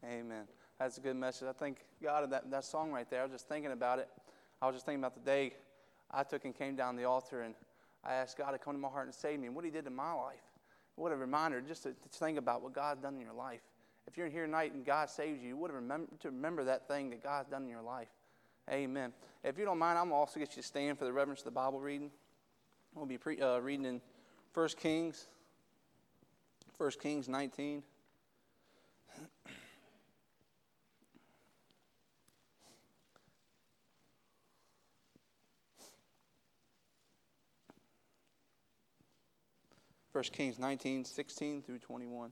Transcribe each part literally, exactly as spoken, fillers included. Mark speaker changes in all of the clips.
Speaker 1: Amen. That's a good message. I thank God of that, that song right there. I was just thinking about it. I was just thinking about the day I took and came down the altar and I asked God to come to my heart and save me and what He did in my life. What a reminder just to, to think about what God's done in your life. If you're in here tonight and God saves you, you would have remember, to remember that thing that God's done in your life. Amen. If you don't mind, I'm going to also get you to stand for the reverence of the Bible reading. We'll be pre, uh, reading in First Kings, First Kings nineteen. First Kings nineteen, sixteen through twenty-one.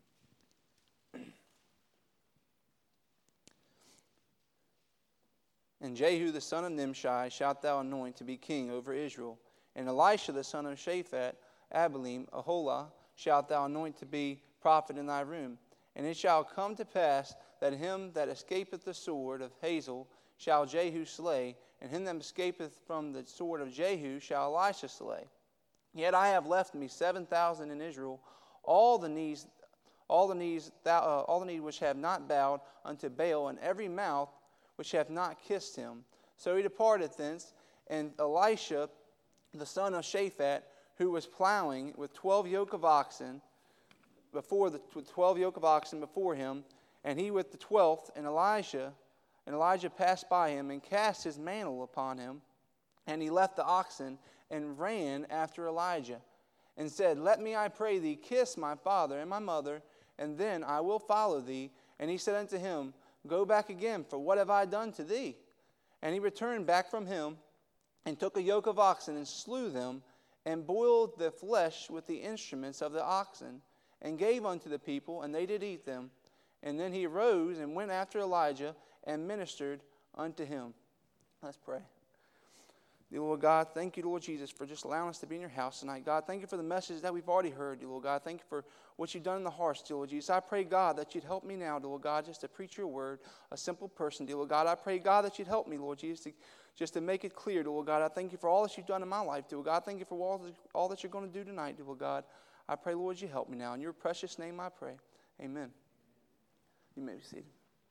Speaker 1: And Jehu the son of Nimshi shalt thou anoint to be king over Israel. And Elisha the son of Shaphat, Abilim, Aholah, shalt thou anoint to be prophet in thy room. And it shall come to pass that him that escapeth the sword of Hazael shall Jehu slay, and him that escapeth from the sword of Jehu shall Elisha slay. Yet I have left me seven thousand in Israel, all the knees, all the knees, uh, all the knees which have not bowed unto Baal, and every mouth which hath not kissed him. So he departed thence, and Elisha, the son of Shaphat, who was plowing with twelve yoke of oxen before the with twelve yoke of oxen before him, and he with the twelfth, and Elijah, and Elijah passed by him and cast his mantle upon him, and he left the oxen and ran after Elijah, and said, Let me, I pray thee, kiss my father and my mother, and then I will follow thee. And he said unto him, Go back again, for what have I done to thee? And he returned back from him, and took a yoke of oxen, and slew them, and boiled the flesh with the instruments of the oxen, and gave unto the people, and they did eat them. And then he arose, and went after Elijah, and ministered unto him. Let's pray. Dear Lord God, thank you, Lord Jesus, for just allowing us to be in your house tonight. God, thank you for the message that we've already heard, dear Lord God. Thank you for what you've done in the hearts, dear Lord Jesus. I pray, God, that you'd help me now, dear Lord God, just to preach your word, a simple person, dear Lord God. I pray, God, that you'd help me, Lord Jesus, to, just to make it clear, dear Lord God. I thank you for all that you've done in my life, dear Lord God. Thank you for all that, all that you're going to do tonight, dear Lord God. I pray, Lord, you help me now. In your precious name I pray. Amen. You may be seated.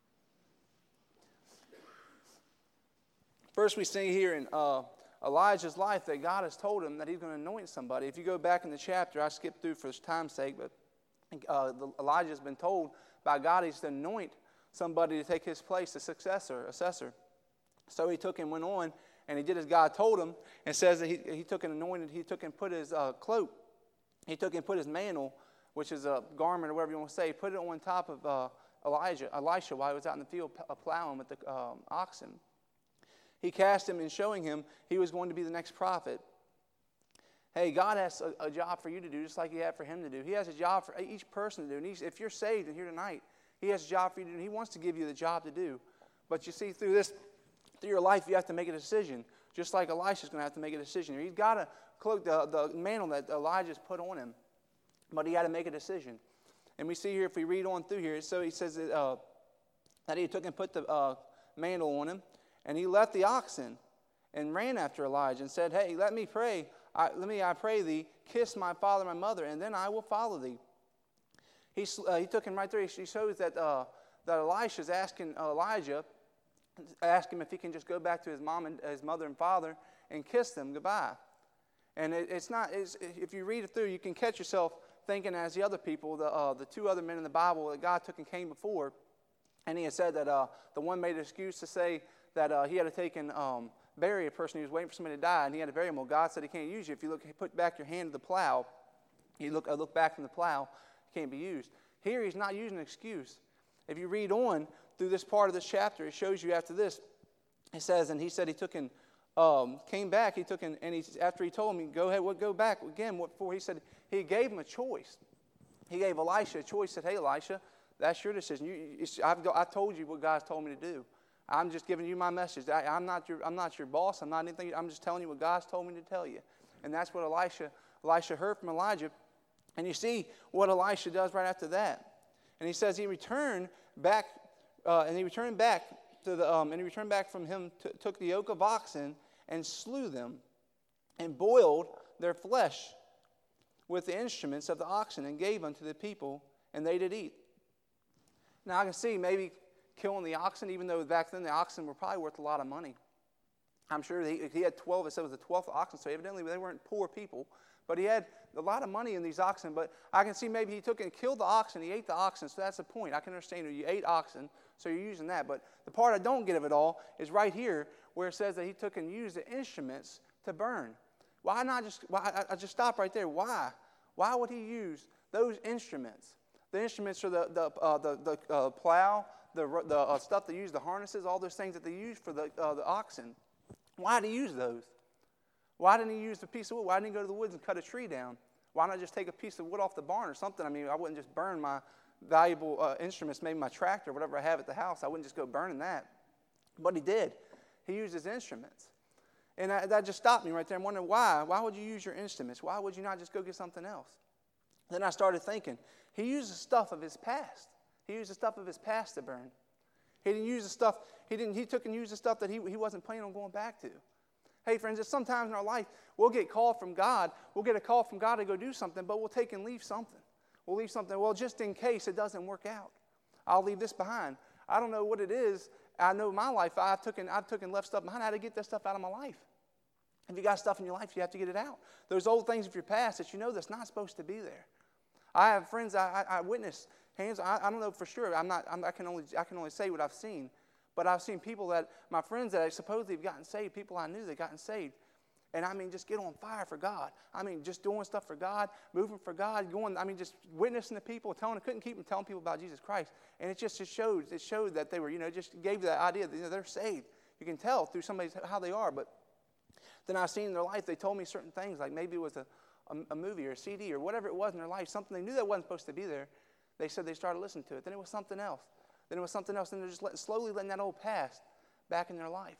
Speaker 1: First we see here in uh, Elijah's life that God has told him that he's going to anoint somebody. If you go back in the chapter, I skipped through for time's sake, but uh, Elijah has been told by God he's to anoint somebody to take his place, a successor, assessor. So he took and went on, and he did as God told him, and says that he, he took and anointed, he took and put his uh, cloak, he took and put his mantle, which is a garment or whatever you want to say, put it on top of uh, Elijah, Elisha while he was out in the field plowing with the um, oxen. He cast him in showing him he was going to be the next prophet. Hey, God has a, a job for you to do just like he had for him to do. He has a job for each person to do. And he's, if you're saved and here tonight, he has a job for you to do. He wants to give you the job to do. But you see, through this, through your life, you have to make a decision. Just like Elisha's going to have to make a decision. He's got to cloak the, the mantle that Elijah's put on him. But he had to make a decision. And we see here, if we read on through here, so he says that, uh, that he took and put the uh, mantle on him. And he left the oxen and ran after Elijah and said, Hey, let me pray. I, let me, I pray thee, kiss my father and my mother, and then I will follow thee. He, uh, he took him right there. He shows that, uh, that Elisha's asking uh, Elijah, ask him if he can just go back to his mom and his mother and father and kiss them goodbye. And it, it's not, it's, if you read it through, you can catch yourself thinking as the other people, the, uh, the two other men in the Bible that God took and came before, and he had said that uh, the one made an excuse to say, that uh, he had to take and um, bury a person who was waiting for somebody to die, and he had to bury him. Well, God said he can't use you. If you look, put back your hand to the plow, you look, uh, look back from the plow, it can't be used. Here, he's not using an excuse. If you read on through this part of this chapter, it shows you after this, it says, and he said he took and um, came back, he took and, and he, after he told him, go ahead, what, go back again, what for? He said, he gave him a choice. He gave Elisha a choice, said, hey, Elisha, that's your decision. You, it's, I've, go, I've told you what God's told me to do. I'm just giving you my message. I, I'm not your I'm not your boss. I'm not anything. I'm just telling you what God's told me to tell you. And that's what Elisha Elisha heard from Elijah. And you see what Elisha does right after that. And he says he returned back, uh, and he returned back to the um, and he returned back from him, to, took the yoke of oxen and slew them, and boiled their flesh with the instruments of the oxen, and gave unto the people, and they did eat. Now I can see maybe killing the oxen, even though back then the oxen were probably worth a lot of money. I'm sure he, he had twelve, it said it was the twelfth oxen, so evidently they weren't poor people. But he had a lot of money in these oxen. But I can see maybe he took and killed the oxen, he ate the oxen, so that's the point. I can understand you ate oxen, so you're using that. But the part I don't get of it all is right here where it says that he took and used the instruments to burn. Why not just, why, I, I just stop right there. Why? Why would he use those instruments? The instruments are the, the, uh, the, the uh, plow, the, the uh, stuff they use, the harnesses, all those things that they use for the, uh, the oxen. Why did he use those? Why didn't he use the piece of wood? Why didn't he go to the woods and cut a tree down? Why not just take a piece of wood off the barn or something? I mean, I wouldn't just burn my valuable uh, instruments, maybe my tractor, whatever I have at the house. I wouldn't just go burning that. But he did. He used his instruments. And I, that just stopped me right there. I'm wondering why. Why would you use your instruments? Why would you not just go get something else? Then I started thinking, he used the stuff of his past. He used the stuff of his past to burn. He didn't use the stuff, he didn't, he took and used the stuff that he, he wasn't planning on going back to. Hey, friends, sometimes in our life, we'll get called from God. We'll get a call from God to go do something, but we'll take and leave something. We'll leave something, well, just in case it doesn't work out. I'll leave this behind. I don't know what it is. I know my life, I took and, I took and left stuff behind. I had to get that stuff out of my life. If you got stuff in your life, you have to get it out. Those old things of your past that you know that's not supposed to be there. I have friends I, I, I witnessed hands. I, I don't know for sure. I'm not. I'm, I can only. I can only say what I've seen. But I've seen people that my friends that I supposedly have gotten saved. People I knew that gotten saved, and I mean, just get on fire for God. I mean, just doing stuff for God, moving for God, going. I mean, just witnessing to people, telling. I couldn't keep them telling people about Jesus Christ, and it just it showed. It showed that they were. You know, just gave that idea that you know, they're saved. You can tell through somebody's how they are. But then I've seen in their life. They told me certain things, like maybe it was a. A, a movie or a C D or whatever it was in their life, something they knew that wasn't supposed to be there. They said they started listening to it. Then it was something else. Then it was something else. Then they're just letting, slowly letting that old past back in their life.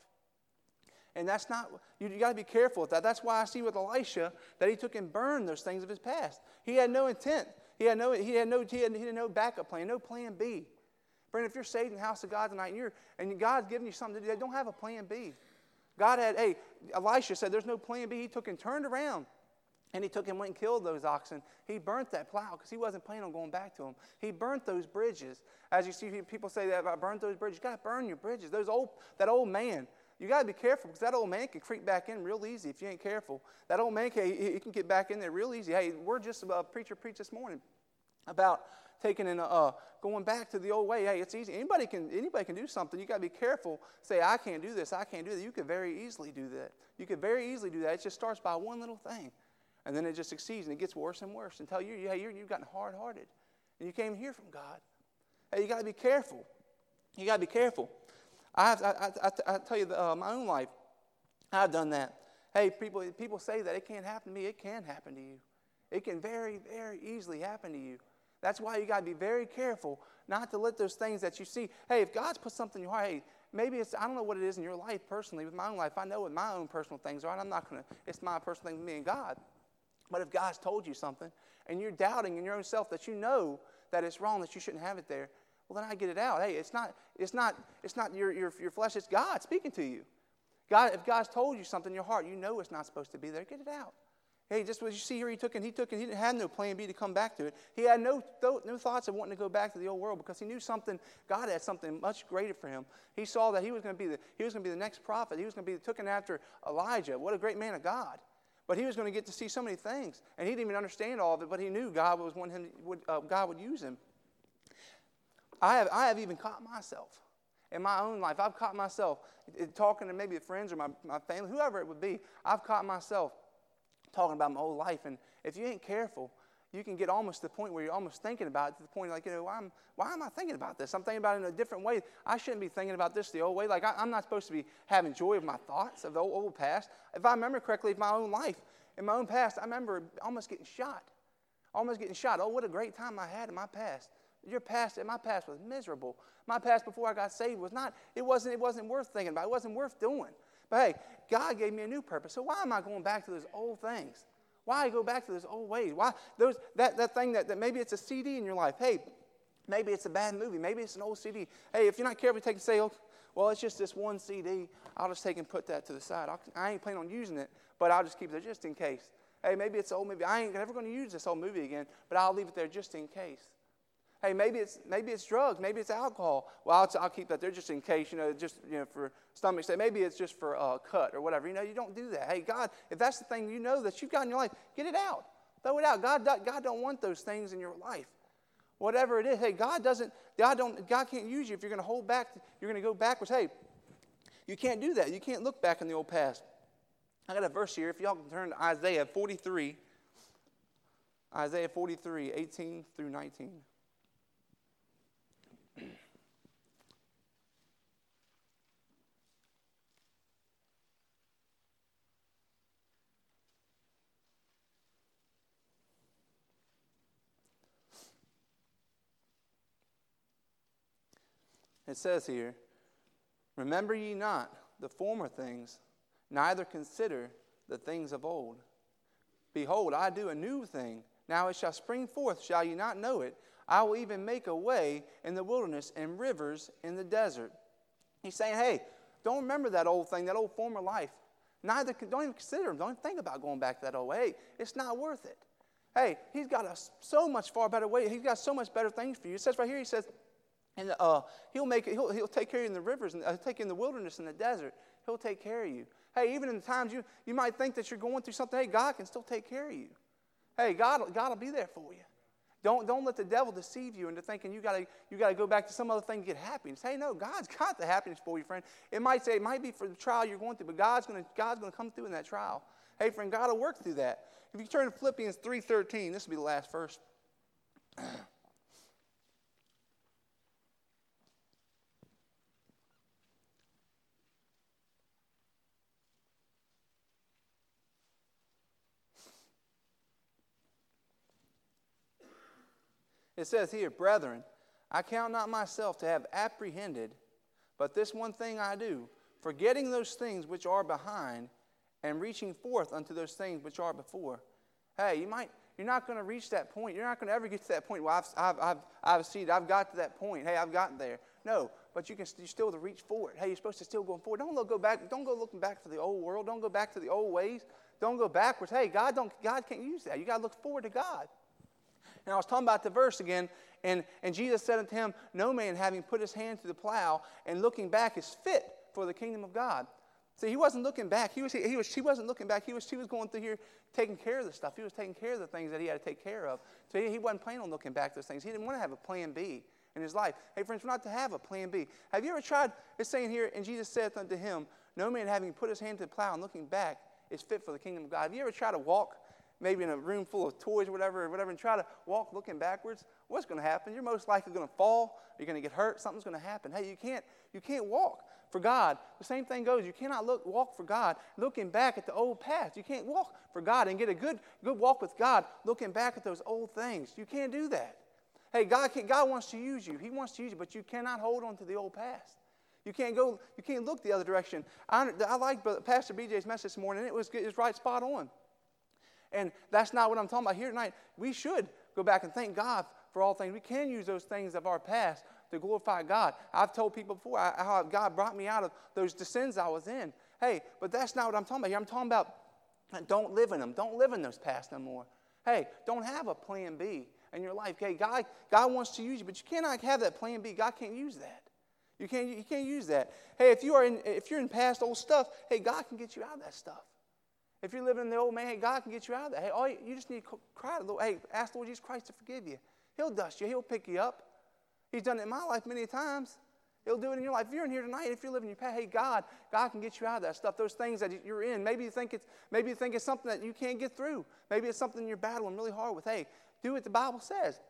Speaker 1: And that's not, you, you got to be careful with that. That's why I see with Elisha that he took and burned those things of his past. He had no intent. He had no, he had no, he had, he had no backup plan, no plan B. Friend, if you're saved in the house of God tonight and, you're, and God's giving you something to do, don't have a plan B. God had, hey, Elisha said there's no plan B. He took and turned around. And he took and went and killed those oxen. He burnt that plow because he wasn't planning on going back to them. He burnt those bridges. As you see people say that about burnt those bridges, you got to burn your bridges. Those old, that old man, you got to be careful because that old man can creep back in real easy if you ain't careful. That old man, can, he, he can get back in there real easy. Hey, we're just a preacher preached this morning about taking and uh, going back to the old way. Hey, it's easy. Anybody can anybody can do something. You got to be careful. Say, I can't do this. I can't do that. You could very easily do that. You could very easily do that. It just starts by one little thing. And then it just succeeds, and it gets worse and worse until you, hey, you're, you've gotten hard-hearted, and you can't even hear from God. Hey, you got to be careful. You got to be careful. I, have, I, I, I tell you, the, uh, my own life, I've done that. Hey, people, people say that it can't happen to me. It can happen to you. It can very, very easily happen to you. That's why you got to be very careful not to let those things that you see. Hey, if God's put something in your heart, hey, maybe it's, I don't know what it is in your life personally. With my own life, I know what my own personal things are, and I'm not going to, it's my personal thing with me and God. But if God's told you something and you're doubting in your own self that you know that it's wrong, that you shouldn't have it there, well, then I get it out. Hey, it's not, it's not, it's not your, your, your flesh, it's God speaking to you. God, if God's told you something in your heart, you know it's not supposed to be there, get it out. Hey, just what you see here, he took and he took and he didn't have no plan B to come back to it. He had no, no thoughts of wanting to go back to the old world because he knew something, God had something much greater for him. He saw that he was going to be the, he was going to be the next prophet. He was going to be taken after Elijah. What a great man of God. But he was going to get to see so many things, and he didn't even understand all of it. But he knew God was one him would uh, God would use him. I have I have even caught myself in my own life. I've caught myself talking to maybe friends or my, my family, whoever it would be. I've caught myself talking about my whole life, and if you ain't careful, you can get almost to the point where you're almost thinking about it, to the point like, you know, why am, why am I thinking about this? I'm thinking about it in a different way. I shouldn't be thinking about this the old way. Like, I, I'm not supposed to be having joy of my thoughts of the old, old past. If I remember correctly, of my own life, in my own past, I remember almost getting shot. Almost getting shot. Oh, what a great time I had in my past. Your past, my past was miserable. My past before I got saved was not, it wasn't, it wasn't worth thinking about. It wasn't worth doing. But hey, God gave me a new purpose. So why am I going back to those old things? Why go back to those old ways? Why those that, that thing that, that maybe it's a C D in your life. Hey, maybe it's a bad movie. Maybe it's an old C D. Hey, if you're not careful, take and say, oh, well, it's just this one C D. I'll just take and put that to the side. I'll, I ain't planning on using it, but I'll just keep it there just in case. Hey, maybe it's an old movie. I ain't never going to use this old movie again, but I'll leave it there just in case. Hey, maybe it's maybe it's drugs, maybe it's alcohol. Well, I'll, I'll keep that there just in case, you know, just you know for stomach sake. Maybe it's just for a uh, cut or whatever. You know, you don't do that. Hey, God, if that's the thing you know that you've got in your life, get it out, throw it out. God, God don't want those things in your life. Whatever it is, hey, God doesn't. God don't. God can't use you if you're going to hold back. You're going to go backwards. Hey, you can't do that. You can't look back in the old past. I got a verse here. If y'all can turn to Isaiah forty-three. Isaiah forty-three, eighteen through nineteen. It says here, remember ye not the former things, neither consider the things of old. Behold, I do a new thing. Now it shall spring forth, shall ye not know it? I will even make a way in the wilderness and rivers in the desert. He's saying, hey, don't remember that old thing, that old former life. Neither, don't even consider them. Don't even think about going back to that old way. Hey, it's not worth it. Hey, he's got a so much far better way. He's got so much better things for you. It says right here, he says, and uh, he'll make it, he'll, he'll take care of you in the rivers, and uh, take you in the wilderness and the desert. He'll take care of you. Hey, even in the times you, you might think that you're going through something, hey, God can still take care of you. Hey, God, God will be there for you. Don't, don't let the devil deceive you into thinking you gotta you gotta go back to some other thing to get happiness. Hey, no, God's got the happiness for you, friend. It might say it might be for the trial you're going through, but God's gonna God's gonna come through in that trial. Hey, friend, God will work through that. If you turn to Philippians three thirteen, this will be the last verse. It says here, brethren, I count not myself to have apprehended, but this one thing I do, forgetting those things which are behind and reaching forth unto those things which are before. Hey, you might, you're not going to reach that point. You're not going to ever get to that point. Well, I've, I've, I've, I've seen, I've got to that point. Hey, I've gotten there. No, but you can you still to reach forward. Hey, you're supposed to still go forward. Don't look, go back. Don't go looking back to the old world. Don't go back to the old ways. Don't go backwards. Hey, God don't. God can't use that. You got to look forward to God. And I was talking about the verse again, and, and Jesus said unto him, no man having put his hand to the plow and looking back is fit for the kingdom of God. See, he wasn't looking back. He was, he was, he wasn't looking back. He was, he was going through here taking care of the stuff. He was taking care of the things that he had to take care of. So he, he wasn't planning on looking back to those things. He didn't want to have a plan B in his life. Hey, friends, we're not to have a plan B. Have you ever tried, it's saying here, and Jesus saith unto him, no man having put his hand to the plow and looking back is fit for the kingdom of God. Have you ever tried to walk maybe in a room full of toys or whatever, or whatever, and try to walk looking backwards? What's going to happen? You're most likely going to fall. You're going to get hurt. Something's going to happen. Hey, you can't, you can't walk for God. The same thing goes. You cannot look, walk for God looking back at the old past. You can't walk for God and get a good, good walk with God looking back at those old things. You can't do that. Hey, God, can, God wants to use you. He wants to use you, but you cannot hold on to the old past. You can't go. You can't look the other direction. I, I like Pastor B J's message this morning. It was, it was right spot on. And that's not what I'm talking about here tonight. We should go back and thank God for all things. We can use those things of our past to glorify God. I've told people before how God brought me out of those sins I was in. Hey, but that's not what I'm talking about here. I'm talking about don't live in them. Don't live in those past no more. Hey, don't have a plan B in your life. Okay, God, God wants to use you, but you cannot have that plan B. God can't use that. You can't, you can't use that. Hey, if you are in, if you're in past old stuff, hey, God can get you out of that stuff. If you're living in the old man, hey, God can get you out of that. Hey, all you, you just need to cry to the Lord. Hey, ask the Lord Jesus Christ to forgive you. He'll dust you. He'll pick you up. He's done it in my life many times. He'll do it in your life. If you're in here tonight, if you're living your past, hey, God, God can get you out of that stuff. Those things that you're in. Maybe you think it's maybe you think it's something that you can't get through. Maybe it's something you're battling really hard with. Hey, do what the Bible says.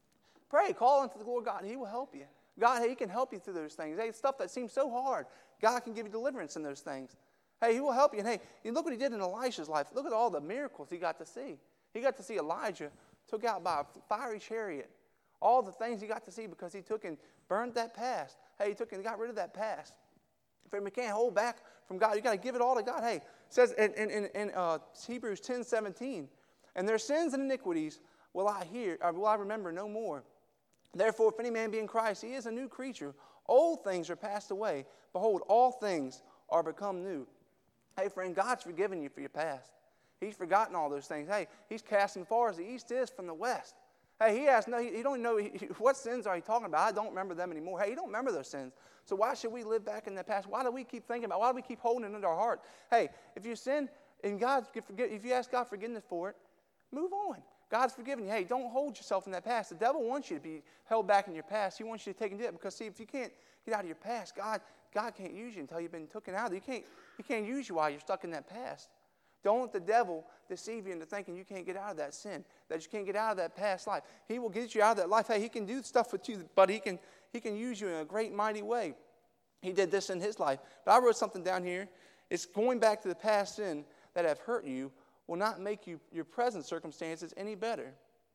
Speaker 1: Pray, call unto the Lord God, and He will help you. God, hey, He can help you through those things. Hey, stuff that seems so hard, God can give you deliverance in those things. Hey, He will help you. And hey, you look what He did in Elisha's life. Look at all the miracles he got to see. He got to see Elijah took out by a fiery chariot. All the things he got to see because he took and burned that past. Hey, he took and got rid of that past. If we can't hold back from God, you got to give it all to God. Hey, it says in, in, in uh, Hebrews ten seventeen, and their sins and iniquities will I hear, or will I remember no more. Therefore, if any man be in Christ, he is a new creature. Old things are passed away. Behold, all things are become new. Hey, friend, God's forgiven you for your past. He's forgotten all those things. Hey, He's casting far as the east is from the west. Hey, he has no, he, he don't know, he, what sins are he talking about? I don't remember them anymore. Hey, he don't remember those sins. So why should we live back in the past? Why do we keep thinking about, why do we keep holding it into our heart? Hey, if you sin and God, if you ask God forgiveness for it, move on. God's forgiven you. Hey, don't hold yourself in that past. The devil wants you to be held back in your past. He wants you to take into it because, see, if you can't get out of your past, God, God can't use you until you've been taken out of it. He can't, he can't use you while you're stuck in that past. Don't let the devil deceive you into thinking you can't get out of that sin, that you can't get out of that past life. He will get you out of that life. Hey, he can do stuff with you, but he can, he can use you in a great, mighty way. He did this in his life. But I wrote something down here. It's going back to the past sin that have hurt you will not make you your present circumstances any better.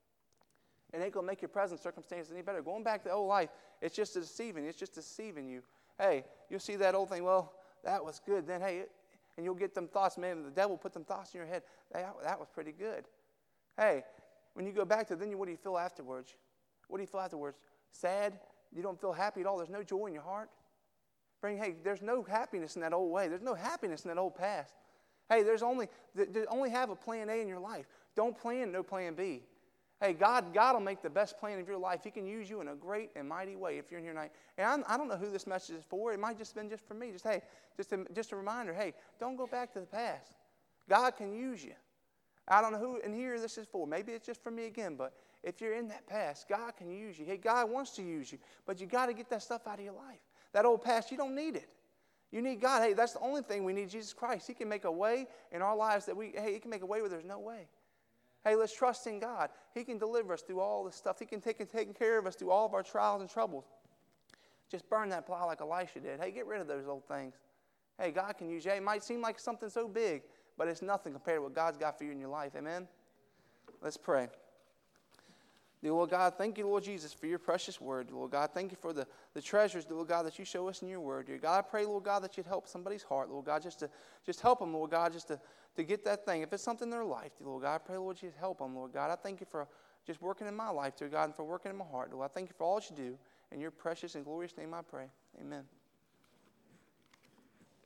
Speaker 1: It ain't going to make your present circumstances any better. Going back to the old life, it's just deceiving. It's just deceiving you. Hey, you'll see that old thing, well, that was good. Then, hey, it, and you'll get them thoughts, man, the devil put them thoughts in your head. Hey, that was pretty good. Hey, when you go back to then, you, what do you feel afterwards? What do you feel afterwards? Sad? You don't feel happy at all? There's no joy in your heart? Bring, hey, there's no happiness in that old way. There's no happiness in that old past. Hey, there's only, there, only have a plan A in your life. Don't plan no plan B. Hey, God, God will make the best plan of your life. He can use you in a great and mighty way if you're in here tonight. And I'm, I don't know who this message is for. It might just have been just for me. Just, hey, just a, just a reminder, hey, don't go back to the past. God can use you. I don't know who and here this is for. Maybe it's just for me again, but if you're in that past, God can use you. Hey, God wants to use you, but you got to get that stuff out of your life. That old past, you don't need it. You need God. Hey, that's the only thing we need, Jesus Christ. He can make a way in our lives that we, hey, He can make a way where there's no way. Hey, let's trust in God. He can deliver us through all this stuff. He can take, take care of us through all of our trials and troubles. Just burn that plow like Elisha did. Hey, get rid of those old things. Hey, God can use you. Hey, it might seem like something so big, but it's nothing compared to what God's got for you in your life. Amen? Let's pray. Dear Lord God, thank you, Lord Jesus, for your precious word. Lord God, thank you for the, the treasures, Lord God, that you show us in your word. Dear God, I pray, Lord God, that you'd help somebody's heart, Lord God, just to just help them, Lord God, just to, to get that thing. If it's something in their life, dear Lord God, I pray, Lord, you'd help them, Lord God. I thank you for just working in my life, dear God, and for working in my heart. Lord, I thank you for all that you do. In your precious and glorious name I pray. Amen.